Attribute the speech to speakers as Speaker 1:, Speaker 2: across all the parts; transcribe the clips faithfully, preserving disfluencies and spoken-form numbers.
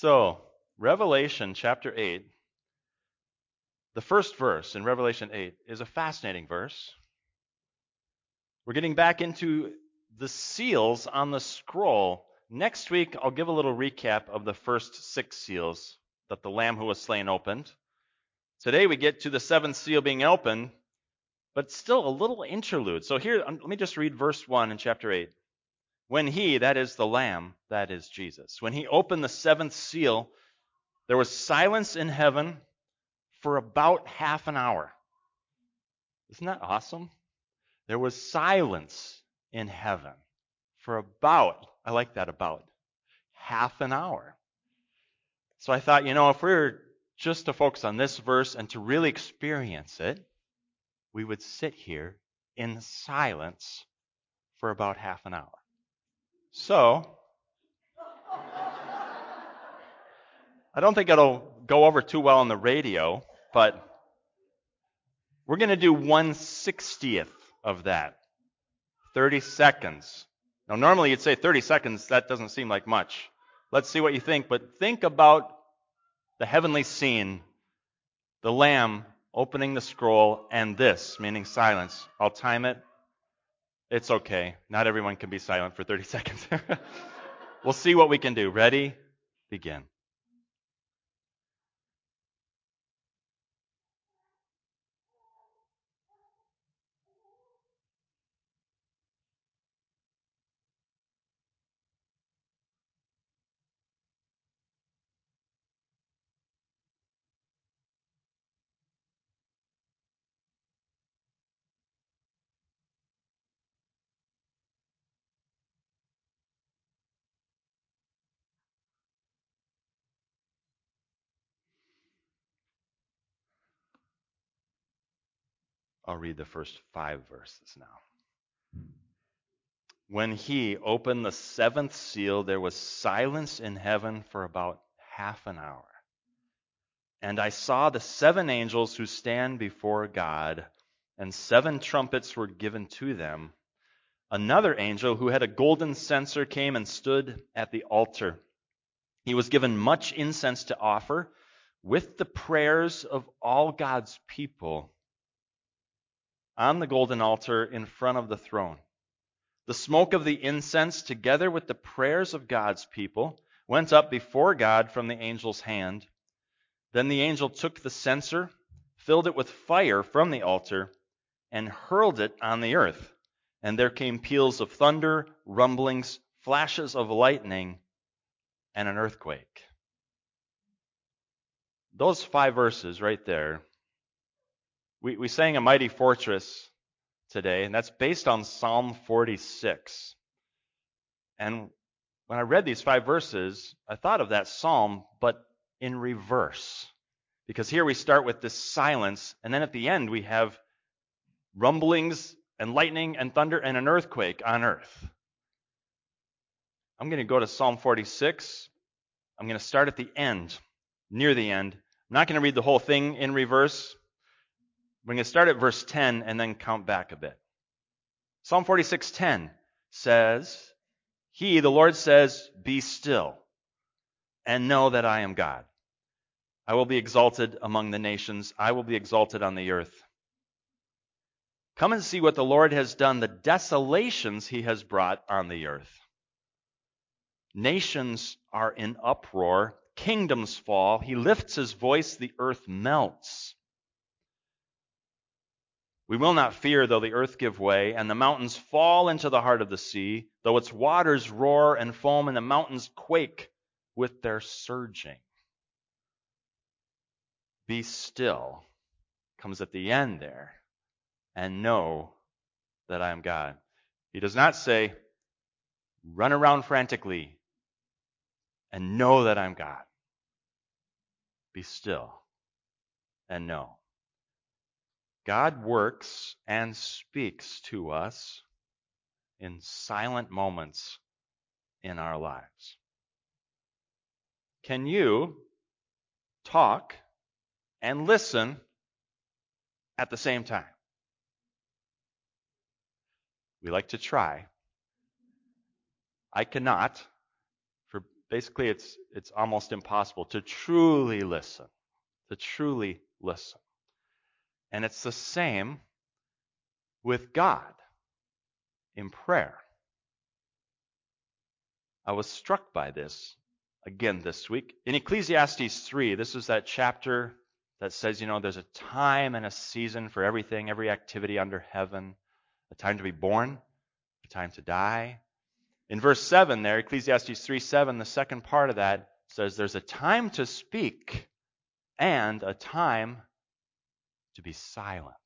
Speaker 1: So, Revelation chapter eight, the first verse in Revelation eight is a fascinating verse. We're getting back into the seals on the scroll. Next week, I'll give a little recap of the first six seals that the Lamb who was slain opened. Today, we get to the seventh seal being opened, but still a little interlude. So here, let me just read verse one in chapter eight. When he, that is the Lamb, that is Jesus, when he opened the seventh seal, there was silence in heaven for about half an hour. Isn't that awesome? There was silence in heaven for about, I like that about, half an hour. So I thought, you know, if we were just to focus on this verse and to really experience it, we would sit here in silence for about half an hour. So, I don't think it'll go over too well on the radio, but we're going to do one sixtieth of that. thirty seconds. Now, normally you'd say thirty seconds, that doesn't seem like much. Let's see what you think, but think about the heavenly scene, the Lamb opening the scroll, and this, meaning silence. I'll time it. It's okay. Not everyone can be silent for thirty seconds. We'll see what we can do. Ready? Begin. I'll read the first five verses now. When he opened the seventh seal, there was silence in heaven for about half an hour. And I saw the seven angels who stand before God, and seven trumpets were given to them. Another angel who had a golden censer came and stood at the altar. He was given much incense to offer with the prayers of all God's people on the golden altar in front of the throne. The smoke of the incense, together with the prayers of God's people, went up before God from the angel's hand. Then the angel took the censer, filled it with fire from the altar, and hurled it on the earth. And there came peals of thunder, rumblings, flashes of lightning, and an earthquake. Those five verses right there, we, we sang A Mighty Fortress today, and that's based on Psalm forty-six. And when I read these five verses, I thought of that psalm, but in reverse. Because here we start with this silence, and then at the end we have rumblings and lightning and thunder and an earthquake on earth. I'm going to go to Psalm forty-six. I'm going to start at the end, near the end. I'm not going to read the whole thing in reverse. We're going to start at verse ten and then count back a bit. Psalm forty-six ten says, He, the Lord says, be still and know that I am God. I will be exalted among the nations. I will be exalted on the earth. Come and see what the Lord has done, the desolations he has brought on the earth. Nations are in uproar. Kingdoms fall. He lifts his voice. The earth melts. We will not fear though the earth give way and the mountains fall into the heart of the sea, though its waters roar and foam and the mountains quake with their surging. Be still comes at the end there, and know that I am God. He does not say, run around frantically and know that I'm God. Be still and know. God works and speaks to us in silent moments in our lives. Can you talk and listen at the same time? We like to try. I cannot, for basically it's it's almost impossible to truly listen, to truly listen. And it's the same with God in prayer. I was struck by this again this week. In Ecclesiastes three, this is that chapter that says, you know, there's a time and a season for everything, every activity under heaven, a time to be born, a time to die. In verse seven there, Ecclesiastes three seven, the second part of that says there's a time to speak and a time to be silent.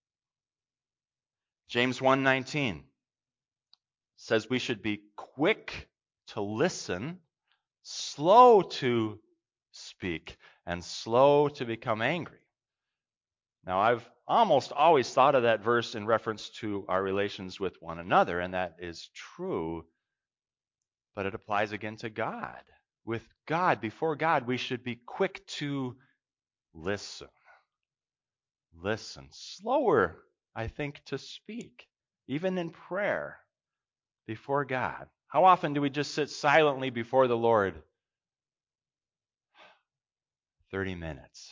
Speaker 1: James one nineteen says we should be quick to listen, slow to speak, and slow to become angry. Now, I've almost always thought of that verse in reference to our relations with one another, and that is true, but it applies again to God. With God, before God, we should be quick to listen. Listen. Slower, I think, to speak, even in prayer before God. How often do we just sit silently before the Lord? thirty minutes.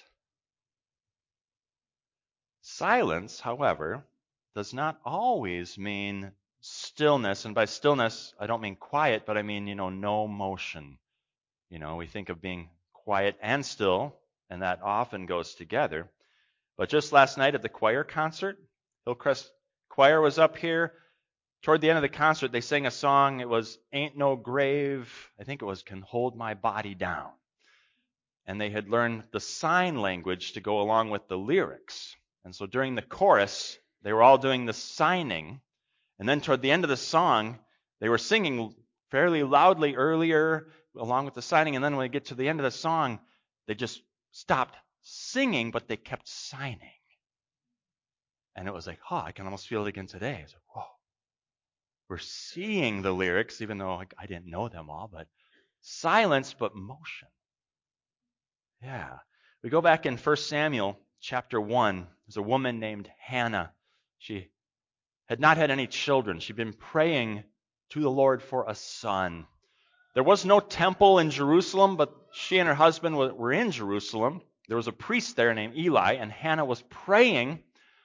Speaker 1: Silence, however, does not always mean stillness. And by stillness, I don't mean quiet, but I mean, you know, no motion. You know, we think of being quiet and still, and that often goes together. But just last night at the choir concert, Hillcrest Choir was up here. Toward the end of the concert, they sang a song. It was Ain't No Grave. I think it was Can Hold My Body Down. And they had learned the sign language to go along with the lyrics. And so during the chorus, they were all doing the signing. And then toward the end of the song, they were singing fairly loudly earlier along with the signing. And then when they get to the end of the song, they just stopped singing, but they kept signing. And it was like, oh, I can almost feel it again today. It's like, whoa. We're seeing the lyrics, even though I didn't know them all, but silence, but motion. Yeah. We go back in First Samuel chapter one. There's a woman named Hannah. She had not had any children. She'd been praying to the Lord for a son. There was no temple in Jerusalem, but she and her husband were in Jerusalem. There was a priest there named Eli, and Hannah was praying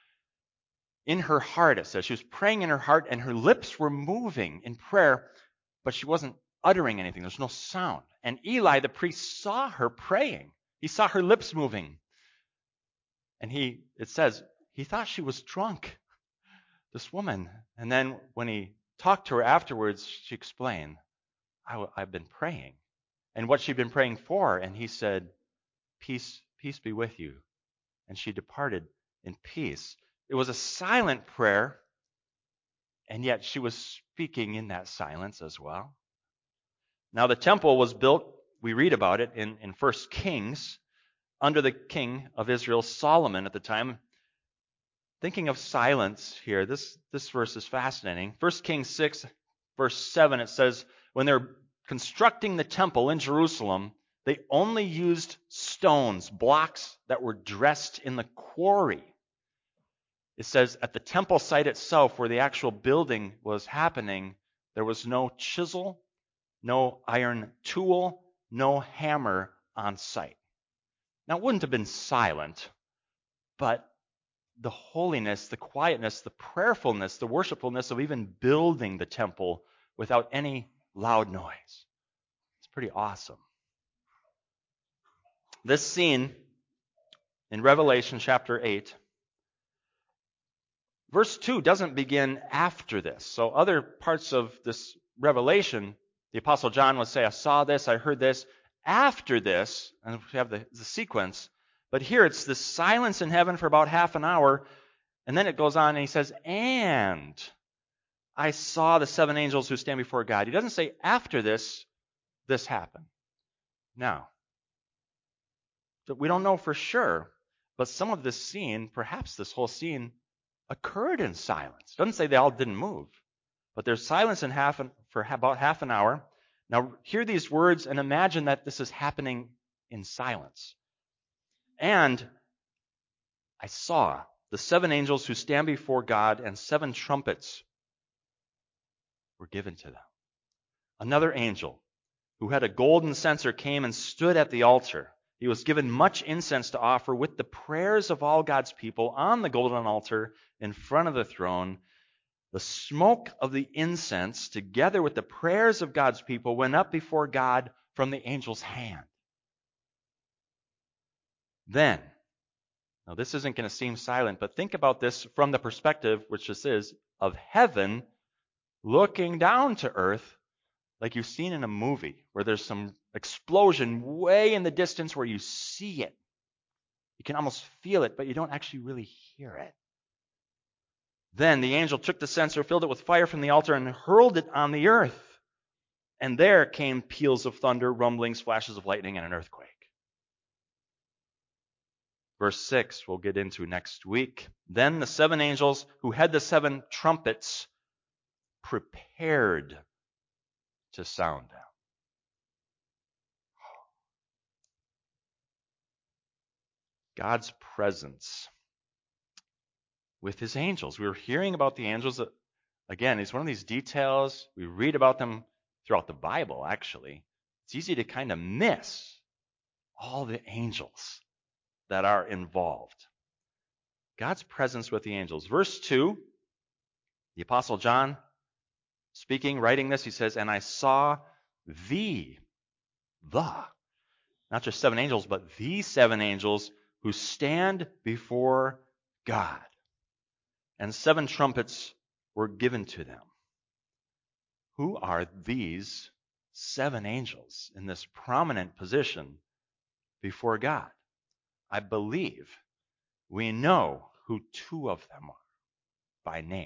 Speaker 1: in her heart, it says. She was praying in her heart, and her lips were moving in prayer, but she wasn't uttering anything. There's no sound. And Eli, the priest, saw her praying. He saw her lips moving. And he, it says, he thought she was drunk, this woman. And then when he talked to her afterwards, she explained, I, I've been praying. And what she'd been praying for. And he said, peace, peace be with you. And she departed in peace. It was a silent prayer, and yet she was speaking in that silence as well. Now the temple was built, we read about it in, in First Kings, under the king of Israel, Solomon, at the time. Thinking of silence here, this, this verse is fascinating. First Kings six, verse seven, it says, when they're constructing the temple in Jerusalem, they only used stones, blocks that were dressed in the quarry. It says at the temple site itself, where the actual building was happening, there was no chisel, no iron tool, no hammer on site. Now, it wouldn't have been silent, but the holiness, the quietness, the prayerfulness, the worshipfulness of even building the temple without any loud noise. It's pretty awesome. This scene in Revelation chapter eight, verse two doesn't begin after this. So other parts of this Revelation, the Apostle John would say, I saw this, I heard this. After this, and we have the, the sequence, but here it's this silence in heaven for about half an hour, and then it goes on and he says, and I saw the seven angels who stand before God. He doesn't say after this, this happened. Now, we don't know for sure, but some of this scene, perhaps this whole scene, occurred in silence. It doesn't say they all didn't move, but there's silence in half an, for about half an hour. Now, hear these words and imagine that this is happening in silence. And I saw the seven angels who stand before God, and seven trumpets were given to them. Another angel who had a golden censer, came and stood at the altar. He was given much incense to offer with the prayers of all God's people on the golden altar in front of the throne. The smoke of the incense, together with the prayers of God's people, went up before God from the angel's hand. Then, now this isn't going to seem silent, but think about this from the perspective, which this is, of heaven looking down to earth, like you've seen in a movie where there's some explosion way in the distance where you see it. You can almost feel it, but you don't actually really hear it. Then the angel took the censer, filled it with fire from the altar, and hurled it on the earth. And there came peals of thunder, rumblings, flashes of lightning, and an earthquake. Verse six, we'll get into next week. Then the seven angels who had the seven trumpets prepared to sound them. God's presence with his angels. We were hearing about the angels. Again, it's one of these details. We read about them throughout the Bible, actually. It's easy to kind of miss all the angels that are involved. God's presence with the angels. Verse two, the Apostle John speaking, writing this, he says, and I saw the, the, not just seven angels, but the seven angels who stand before God. And seven trumpets were given to them. Who are these seven angels in this prominent position before God? I believe we know who two of them are by name.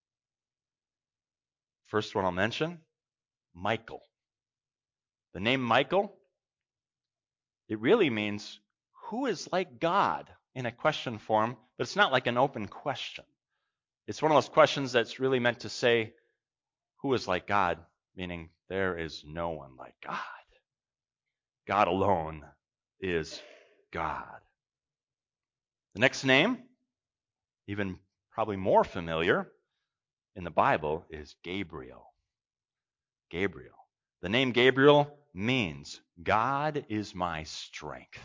Speaker 1: First one I'll mention, Michael. The name Michael, it really means who is like God in a question form, but it's not like an open question. It's one of those questions that's really meant to say, who is like God, meaning there is no one like God. God alone is God. The next name, even probably more familiar in the Bible, is Gabriel. Gabriel. The name Gabriel means God is my strength.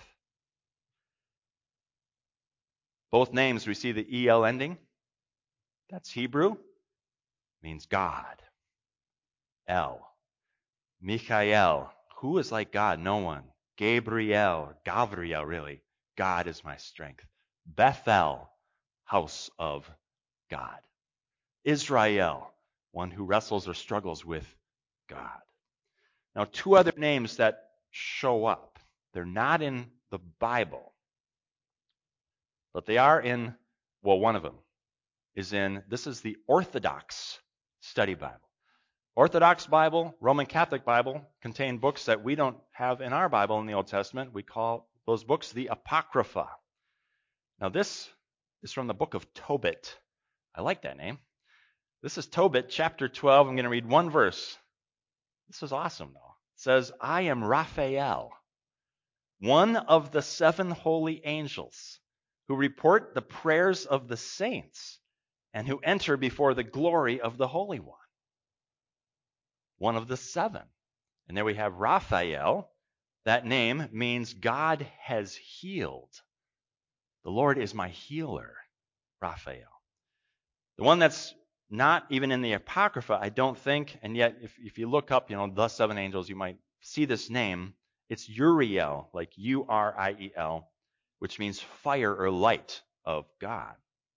Speaker 1: Both names we see the E L ending. That's Hebrew. Means God. El. Michael. Who is like God? No one. Gabriel. Gavriel, really. God is my strength. Bethel. House of God. Israel. One who wrestles or struggles with God. Now, two other names that show up. They're not in the Bible. But they are in, well, one of them is in, this is the Orthodox Study Bible. Orthodox Bible, Roman Catholic Bible contain books that we don't have in our Bible in the Old Testament. We call those books the Apocrypha. Now, this is from the book of Tobit. I like that name. This is Tobit, chapter twelve. I'm going to read one verse. This is awesome, though. It says, I am Raphael, one of the seven holy angels who report the prayers of the saints and who enter before the glory of the Holy One. One of the seven. And there we have Raphael. That name means God has healed. The Lord is my healer, Raphael. The one that's not even in the Apocrypha, I don't think, and yet if, if you look up, you know, the seven angels, you might see this name. It's Uriel, like U R I E L, which means fire or light of God.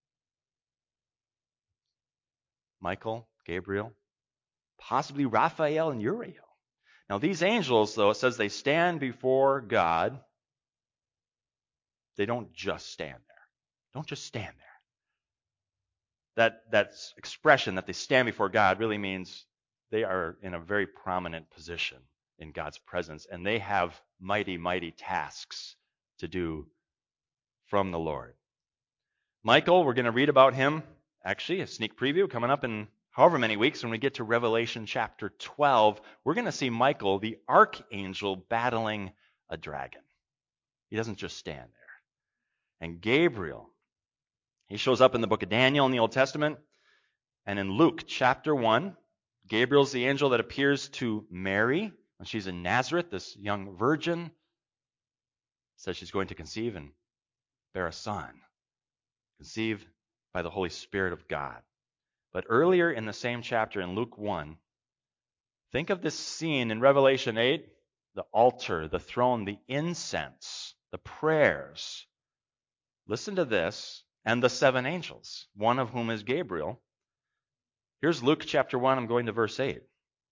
Speaker 1: Michael, Gabriel, possibly Raphael and Uriel. Now these angels, though, it says they stand before God. They don't just stand there. Don't just stand there. That, that expression that they stand before God really means they are in a very prominent position in God's presence, and they have mighty, mighty tasks to do from the Lord. Michael, we're going to read about him, actually, a sneak preview coming up in however many weeks when we get to Revelation chapter twelve. We're going to see Michael, the archangel, battling a dragon. He doesn't just stand there. And Gabriel, he shows up in the book of Daniel in the Old Testament. And in Luke chapter one, Gabriel's the angel that appears to Mary. When she's in Nazareth, this young virgin says she's going to conceive and bear a son, conceived by the Holy Spirit of God. But earlier in the same chapter in Luke one, think of this scene in Revelation eight, the altar, the throne, the incense, the prayers. Listen to this, and the seven angels, one of whom is Gabriel. Here's Luke chapter one, I'm going to verse eight.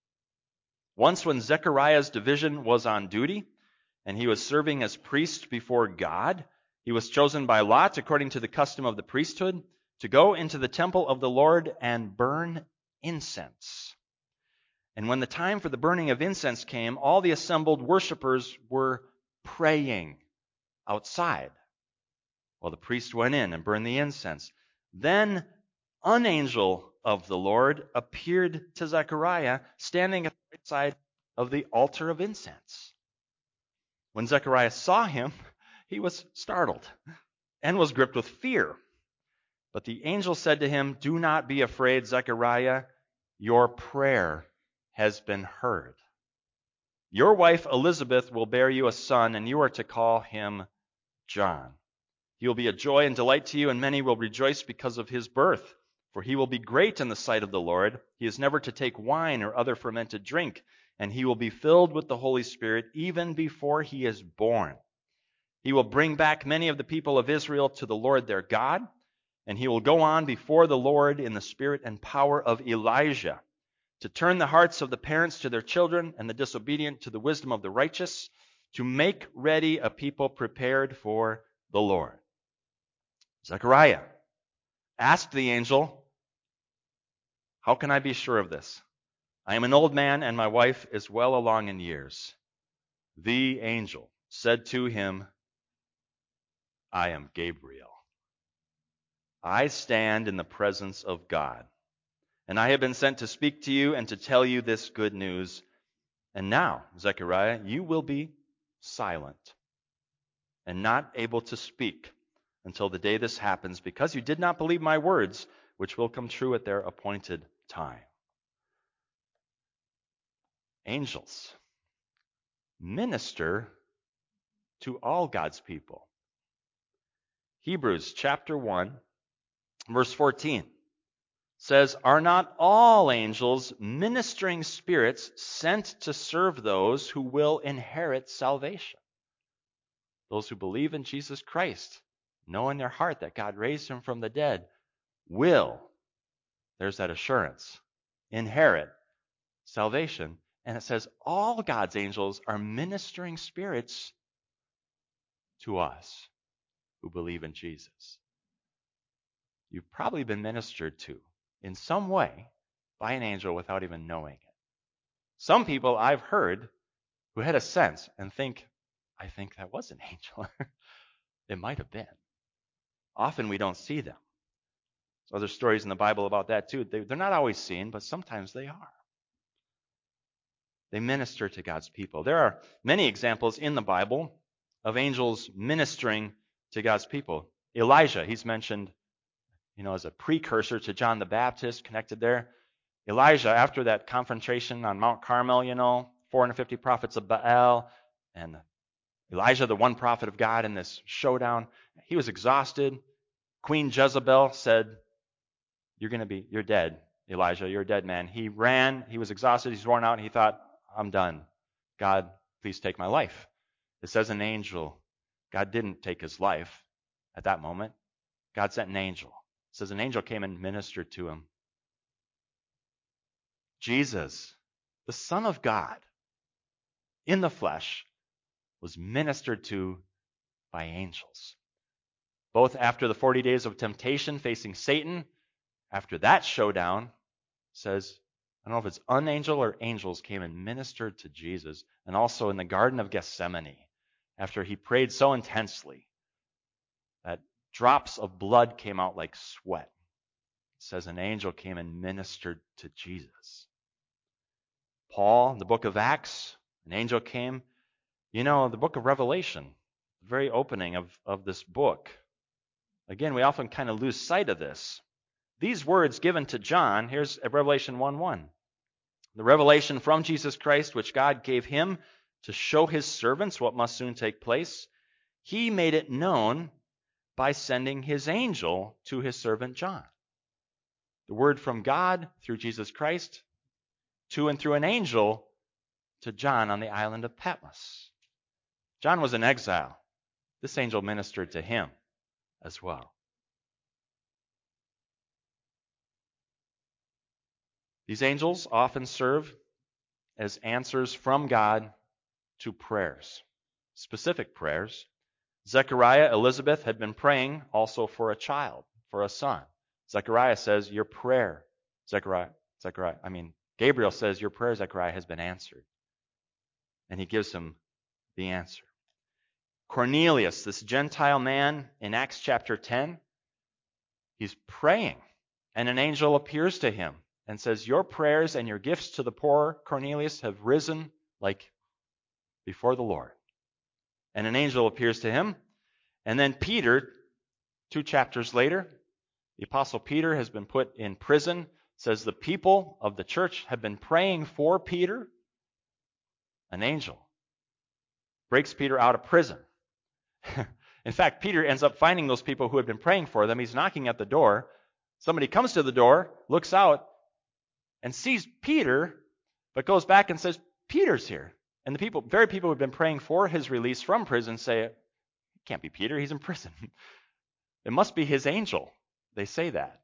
Speaker 1: Once when Zechariah's division was on duty, and he was serving as priest before God, he was chosen by lot, according to the custom of the priesthood, to go into the temple of the Lord and burn incense. And when the time for the burning of incense came, all the assembled worshipers were praying outside, while the priest went in and burned the incense. Then an angel of the Lord appeared to Zechariah, standing at the right side of the altar of incense. When Zechariah saw him, he was startled and was gripped with fear. But the angel said to him, "Do not be afraid, Zechariah. Your prayer has been heard. Your wife Elizabeth will bear you a son, and you are to call him John. He will be a joy and delight to you, and many will rejoice because of his birth. For he will be great in the sight of the Lord. He is never to take wine or other fermented drink, and he will be filled with the Holy Spirit even before he is born. He will bring back many of the people of Israel to the Lord their God, and he will go on before the Lord in the spirit and power of Elijah, to turn the hearts of the parents to their children and the disobedient to the wisdom of the righteous, to make ready a people prepared for the Lord." Zechariah asked the angel, "How can I be sure of this? I am an old man, and my wife is well along in years." The angel said to him, "I am Gabriel. I stand in the presence of God, and I have been sent to speak to you and to tell you this good news. And now, Zechariah, you will be silent and not able to speak until the day this happens, because you did not believe my words, which will come true at their appointed time." Angels minister to all God's people. Hebrews chapter one, verse fourteen says, "Are not all angels ministering spirits sent to serve those who will inherit salvation?" Those who believe in Jesus Christ, know in their heart that God raised him from the dead, will, there's that assurance, inherit salvation. And it says all God's angels are ministering spirits to us who believe in Jesus. You've probably been ministered to in some way by an angel without even knowing it. Some people I've heard who had a sense and think, I think that was an angel. It might have been. Often we don't see them. There's other stories in the Bible about that too. They, they're not always seen, but sometimes they are. They minister to God's people. There are many examples in the Bible of angels ministering to God's people. Elijah, he's mentioned, you know, as a precursor to John the Baptist, connected there. Elijah, after that confrontation on Mount Carmel, you know, four hundred fifty prophets of Baal, and Elijah, the one prophet of God, in this showdown, he was exhausted. Queen Jezebel said, "You're going to be, you're dead, Elijah, you're a dead man." He ran, he was exhausted, he's worn out, and he thought, "I'm done. God, please take my life." It says an angel. God didn't take his life at that moment. God sent an angel. It says an angel came and ministered to him. Jesus, the Son of God, in the flesh, was ministered to by angels. Both after the forty days of temptation facing Satan, after that showdown, says, I don't know if it's an angel or angels came and ministered to Jesus, and also in the Garden of Gethsemane, after he prayed so intensely that drops of blood came out like sweat. It says an angel came and ministered to Jesus. Paul, in the book of Acts, an angel came. You know, the book of Revelation, the very opening of, of this book. Again, we often kind of lose sight of this. These words given to John, here's Revelation one one. The revelation from Jesus Christ, which God gave him to show his servants what must soon take place, he made it known by sending his angel to his servant John. The word from God through Jesus Christ to and through an angel to John on the island of Patmos. John was in exile. This angel ministered to him as well. These angels often serve as answers from God to prayers, specific prayers. Zechariah, Elizabeth had been praying also for a child, for a son. Zechariah says, your prayer, Zechariah, Zechariah, I mean, Gabriel says, your prayer, Zechariah, has been answered. And he gives him the answer. Cornelius, this Gentile man in Acts chapter ten, he's praying, and an angel appears to him and says, your prayers and your gifts to the poor, Cornelius, have risen like before the Lord. And an angel appears to him. And then Peter, two chapters later, the Apostle Peter has been put in prison. It says the people of the church have been praying for Peter. An angel breaks Peter out of prison. In fact, Peter ends up finding those people who had been praying for them. He's knocking at the door. Somebody comes to the door, looks out, and sees Peter, but goes back and says, Peter's here. And the people, very people who have been praying for his release from prison say, it can't be Peter, he's in prison. It must be his angel. They say that.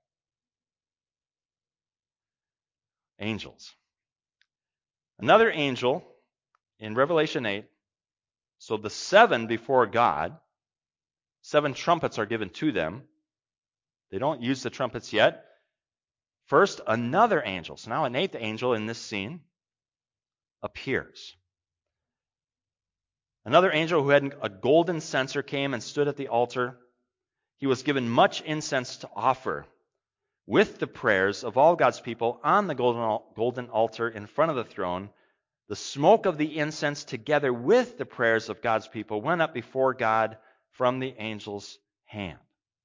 Speaker 1: Angels. Another angel in Revelation eight, so the seven before God, seven trumpets are given to them. They don't use the trumpets yet. First, another angel, so now an eighth angel in this scene, appears. Another angel who had a golden censer came and stood at the altar. He was given much incense to offer with the prayers of all God's people on the golden, golden altar in front of the throne. The smoke of the incense together with the prayers of God's people went up before God from the angel's hand.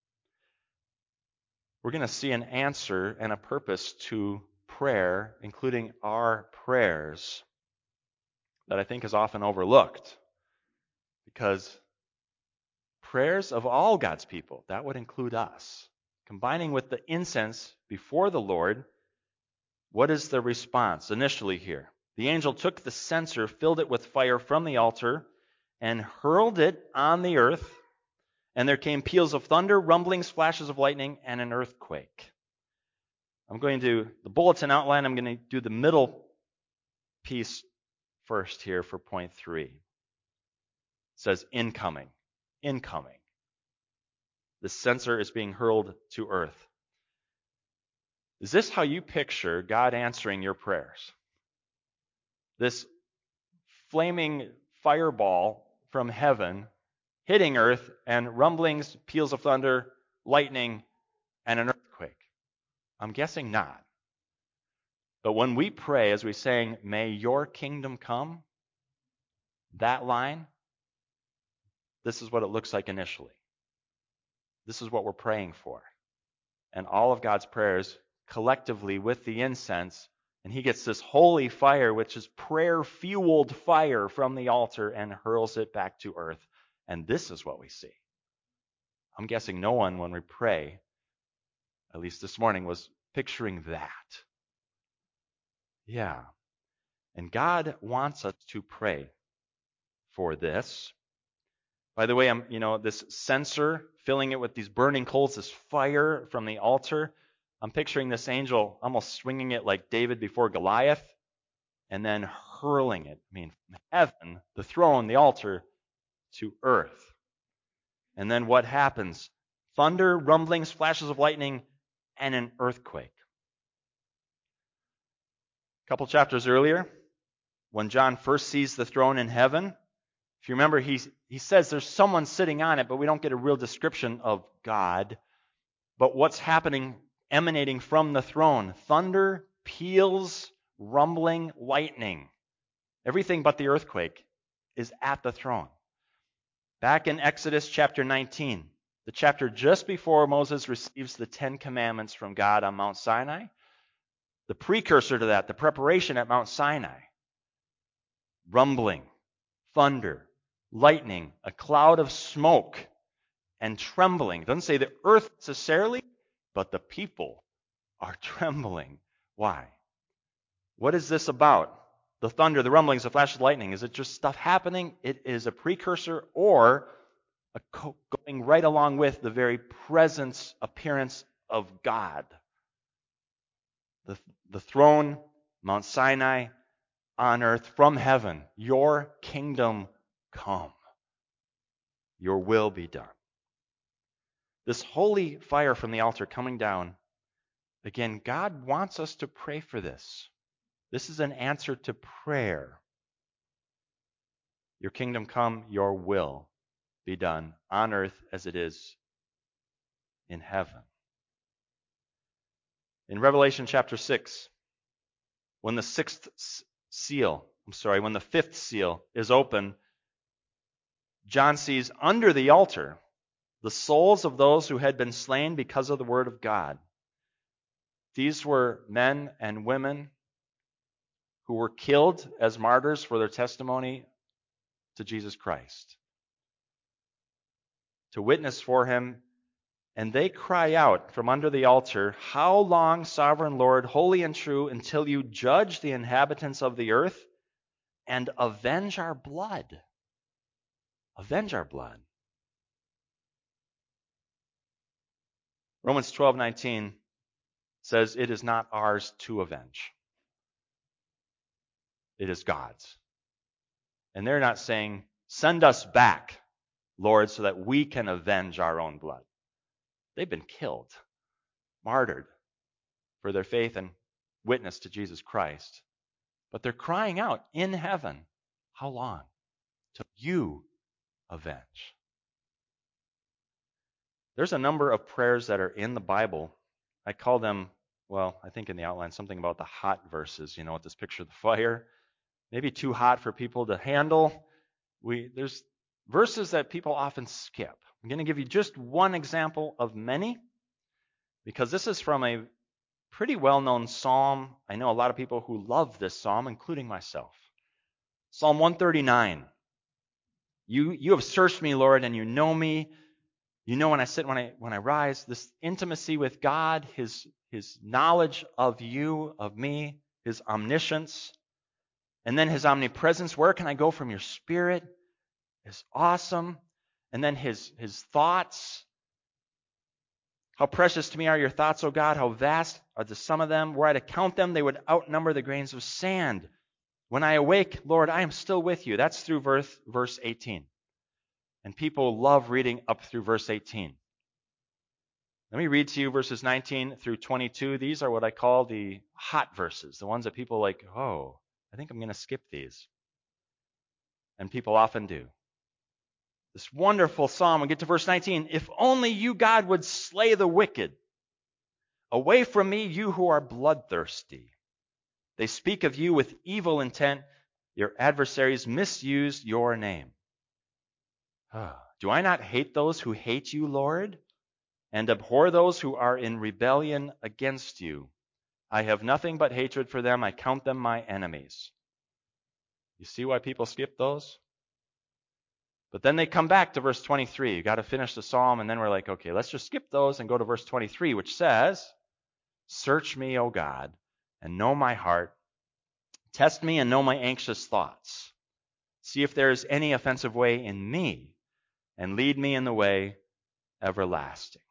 Speaker 1: We're going to see an answer and a purpose to prayer, including our prayers, that I think is often overlooked. Because prayers of all God's people, that would include us. Combining with the incense before the Lord, what is the response initially here? The angel took the censer, filled it with fire from the altar, and hurled it on the earth. And there came peals of thunder, rumblings, flashes of lightning, and an earthquake. I'm going to, the bulletin outline, I'm going to do the middle piece first here for point three. It says incoming. Incoming. The censer is being hurled to earth. Is this how you picture God answering your prayers? This flaming fireball from heaven hitting earth and rumblings, peals of thunder, lightning, and an earthquake? I'm guessing not. But when we pray, as we sang, may your kingdom come, that line, this is what it looks like initially. This is what we're praying for. And all of God's prayers collectively with the incense, and he gets this holy fire, which is prayer-fueled fire from the altar, and hurls it back to earth. And this is what we see. I'm guessing no one, when we pray, at least this morning, was picturing that. Yeah. And God wants us to pray for this. By the way, I'm, you know, this censer, filling it with these burning coals, this fire from the altar. I'm picturing this angel almost swinging it like David before Goliath, and then hurling it, I mean, from heaven, the throne, the altar, to earth. And then what happens? Thunder, rumblings, flashes of lightning, and an earthquake. A couple chapters earlier, when John first sees the throne in heaven, if you remember, he, he says there's someone sitting on it, but we don't get a real description of God. But what's happening emanating from the throne? Thunder, peals, rumbling, lightning. Everything but the earthquake is at the throne. Back in Exodus chapter nineteen, the chapter just before Moses receives the Ten Commandments from God on Mount Sinai, The precursor to that, the preparation at Mount Sinai. Rumbling, thunder, lightning, a cloud of smoke, and trembling. It doesn't say the earth necessarily, but the people are trembling. Why? What is this about? The thunder, the rumblings, the flash of lightning. Is it just stuff happening? It is a precursor or a co- going right along with the very presence, appearance of God. The, the throne, Mount Sinai, on earth from heaven. Your kingdom come. Your will be done. This holy fire from the altar coming down. Again, God wants us to pray for this. This is an answer to prayer. Your kingdom come, your will be done on earth as it is in heaven. In Revelation chapter six, when the sixth seal, I'm sorry, when the fifth seal is open, John sees under the altar the souls of those who had been slain because of the word of God. These were men and women who were killed as martyrs for their testimony to Jesus Christ, to witness for him. And they cry out from under the altar, "How long, sovereign Lord, holy and true, until you judge the inhabitants of the earth and avenge our blood?" Avenge our blood. Romans twelve nineteen says it is not ours to avenge. It is God's. And they're not saying, "Send us back, Lord, so that we can avenge our own blood." They've been killed, martyred for their faith and witness to Jesus Christ. But they're crying out in heaven, "How long till you avenge?" There's a number of prayers that are in the Bible. I call them, well, I think in the outline, something about the hot verses, you know, with this picture of the fire. Maybe too hot for people to handle. We There's verses that people often skip. I'm going to give you just one example of many, because this is from a pretty well-known psalm. I know a lot of people who love this psalm, including myself. Psalm one thirty-nine. You, you have searched me, Lord, and you know me. You know when I sit, when I when I rise. This intimacy with God, his, his knowledge of you, of me, his omniscience, and then his omnipresence. Where can I go from your spirit? Is awesome. And then his, his thoughts. How precious to me are your thoughts, O God. How vast are the sum of them. Were I to count them, they would outnumber the grains of sand. When I awake, Lord, I am still with you. That's through verse, verse eighteen. And people love reading up through verse eighteen. Let me read to you verses nineteen through twenty-two. These are what I call the hot verses, the ones that people like, "Oh, I think I'm going to skip these." And people often do. This wonderful psalm, we get to verse nineteen. "If only you, God, would slay the wicked. Away from me, you who are bloodthirsty. They speak of you with evil intent. Your adversaries misuse your name. Do I not hate those who hate you, Lord, and abhor those who are in rebellion against you? I have nothing but hatred for them. I count them my enemies." You see why people skip those? But then they come back to verse twenty-three. You got to finish the psalm, and then we're like, okay, let's just skip those and go to verse twenty-three, which says, "Search me, O God, and know my heart. Test me and know my anxious thoughts. See if there is any offensive way in me, and lead me in the way everlasting."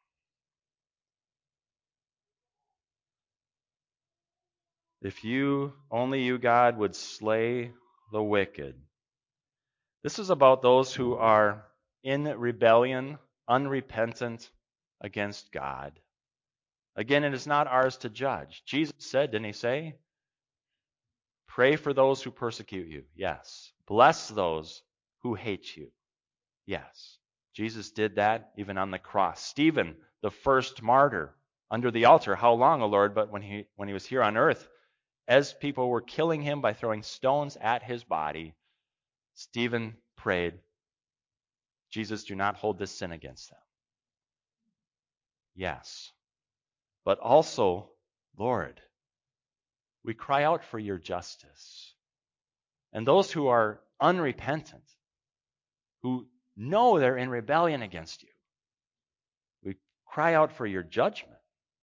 Speaker 1: If you, only you, God, would slay the wicked. This is about those who are in rebellion, unrepentant against God. Again, it is not ours to judge. Jesus said, didn't he say? Pray for those who persecute you. Yes. Bless those who hate you. Yes. Jesus did that even on the cross. Stephen, the first martyr, under the altar. How long, O Lord? But when he when he was here on earth, as people were killing him by throwing stones at his body, Stephen prayed, "Jesus, do not hold this sin against them." Yes. But also, Lord, We cry out for your justice. And those who are unrepentant, who know they're in rebellion against you, we cry out for your judgment.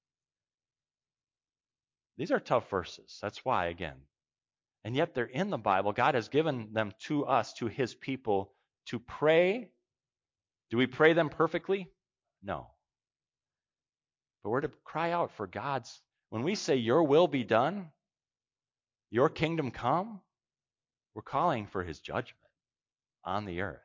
Speaker 1: These are tough verses. That's why, again. And yet they're in the Bible. God has given them to us, to his people, to pray. Do we pray them perfectly? No. But we're to cry out for God's. When we say, your will be done, your kingdom come, we're calling for his judgment on the earth.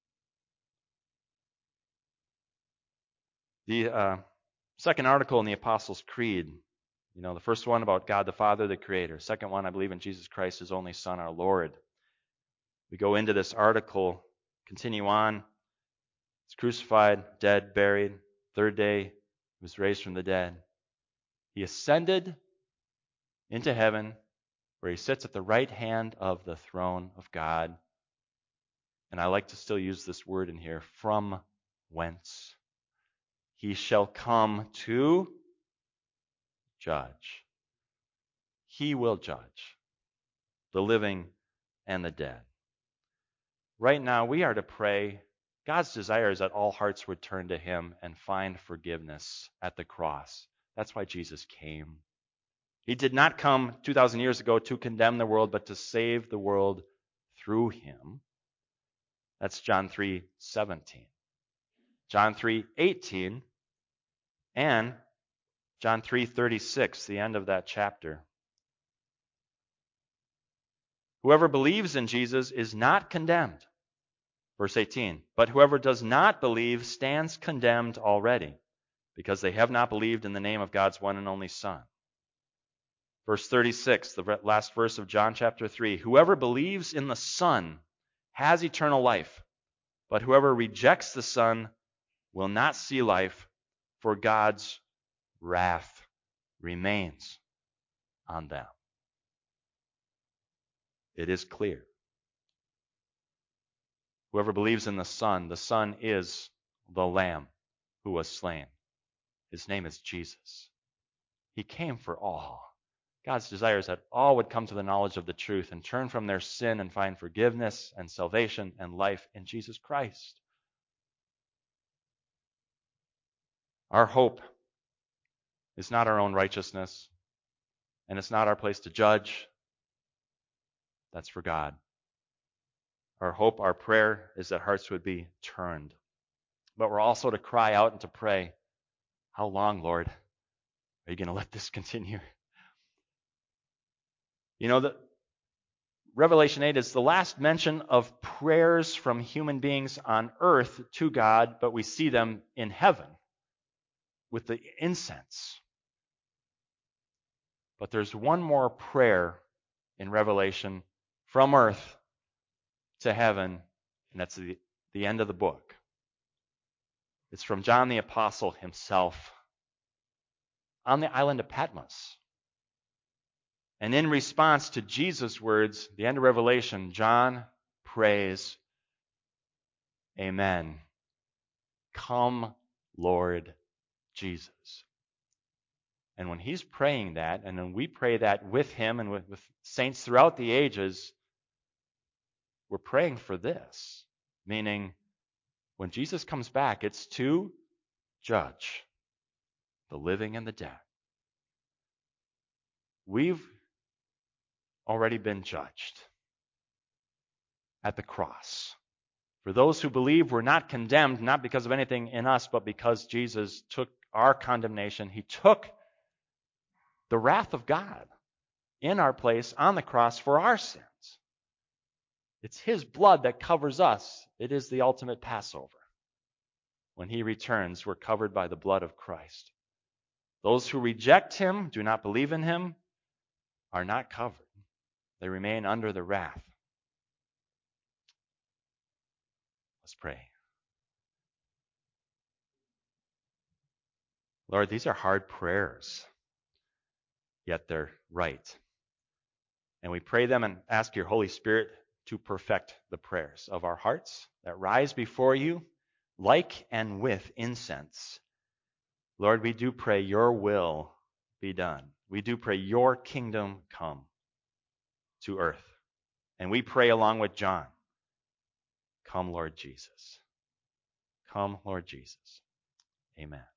Speaker 1: The uh, second article in the Apostles' Creed, you know, the first one about God the Father, the Creator. Second one, I believe in Jesus Christ, his only Son, our Lord. We go into this article, continue on. He's crucified, dead, buried. Third day, he was raised from the dead. He ascended into heaven, where he sits at the right hand of the throne of God. And I like to still use this word in here, from whence he shall come to judge. He will judge the living and the dead. Right now, we are to pray. God's desire is that all hearts would turn to him and find forgiveness at the cross. That's why Jesus came. He did not come two thousand years ago to condemn the world, but to save the world through him. That's John three seventeen. John three eighteen and John three thirty-six, the end of that chapter. Whoever believes in Jesus is not condemned. Verse eighteen. But whoever does not believe stands condemned already, because they have not believed in the name of God's one and only Son. Verse thirty-six, the last verse of John chapter three. Whoever believes in the Son has eternal life, but whoever rejects the Son will not see life, for God's wrath remains on them. It is clear. Whoever believes in the Son, the Son is the Lamb who was slain. His name is Jesus. He came for all. God's desire is that all would come to the knowledge of the truth and turn from their sin and find forgiveness and salvation and life in Jesus Christ. Our hope is not our own righteousness, and it's not our place to judge. That's for God. Our hope, our prayer is that hearts would be turned. But we're also to cry out and to pray, how long, Lord? Are you going to let this continue? You know, the Revelation eight is the last mention of prayers from human beings on earth to God, but we see them in heaven with the incense. But there's one more prayer in Revelation from earth to heaven, and that's the, the end of the book. It's from John the Apostle himself on the island of Patmos. And in response to Jesus' words, the end of Revelation, John prays, Amen. Come, Lord Jesus. And when he's praying that, and when we pray that with him and with, with saints throughout the ages, we're praying for this. Meaning, when Jesus comes back, it's to judge the living and the dead. We've already been judged at the cross. For those who believe, we're not condemned, not because of anything in us, but because Jesus took our condemnation. He took the wrath of God in our place on the cross for our sins. It's his blood that covers us. It is the ultimate Passover. When he returns, we're covered by the blood of Christ. Those who reject him, do not believe in him, are not covered. They remain under the wrath. Let's pray. Lord, these are hard prayers, yet they're right. And we pray them and ask your Holy Spirit to perfect the prayers of our hearts that rise before you like and with incense. Lord, we do pray your will be done we do pray, your kingdom come to earth. And we pray along with John, come, Lord Jesus. Come, Lord Jesus. Amen.